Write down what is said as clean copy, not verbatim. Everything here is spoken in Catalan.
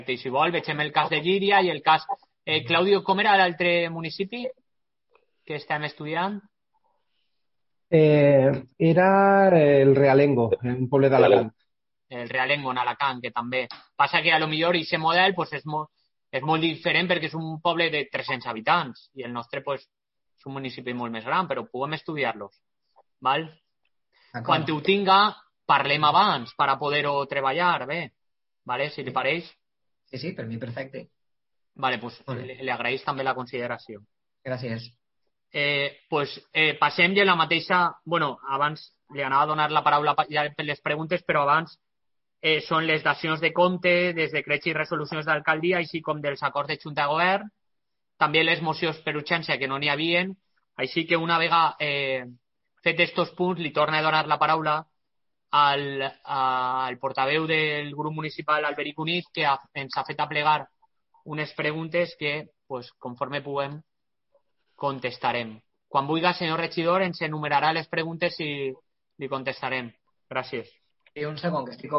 I si vol, vegem el cas de Llíria i el cas... Claudio, com era l'altre municipi que estem estudiant? Era el Realengo, un poble d'Alacant. El Realengo, en Alacant, que també. Passa que a lo millor aquest model pues, és molt diferent perquè és un poble de 300 habitants i el nostre pues, és un municipi molt més gran, però podem estudiar-los. Val? Quan ho tinga, parlem abans per a poder-ho treballar bé. Vale? Si li pareix. Sí, per mi perfecte. Vale, pues li agraeix també la consideració. Gràcies. Passem ja la mateixa... Bueno, abans li anava a donar la paraula ja per les preguntes, però abans són les dacions de compte, dels decrets i resolucions d'alcaldia, així com dels acords de Junta de Govern, també les mocions per urgència que no n'hi havien, així que una vegada fet estos punts li torna a donar la paraula al portaveu del grup municipal Alberic Unit, que ens ha fet aplegar unes preguntes que, pues, conforme puguem, contestarem. Quan vulgui, senyor regidor, ens enumerarà les preguntes i li contestarem. Gràcies. Sí, un segon, que estic